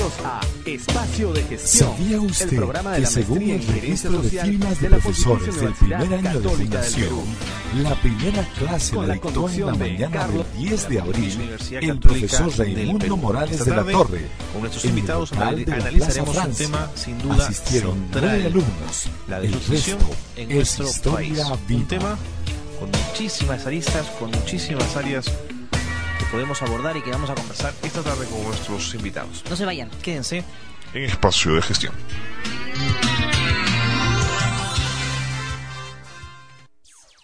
Bienvenidos a Espacio de Gestión. ¿Sabía usted el programa de que la según maestría el en gerencia registro de social firmas de de la profesores del Pontificia primer año de Católica del fundación, Perú, la primera clase con la la dictó en conducción la de mañana Carlos del 10 de abril Universidad el Católica profesor del Raimundo Perú. Morales Esta de la tarde, Torre? con nuestros En el invitados local de la analizaremos Plaza un Francia. tema sin duda Asistieron central, 9 alumnos. la El desnutrición resto en es nuestro historia país. viva. Un tema con muchísimas aristas, con muchísimas áreas que podemos abordar y que vamos a conversar esta tarde con nuestros invitados. No se vayan. Quédense en Espacio de Gestión.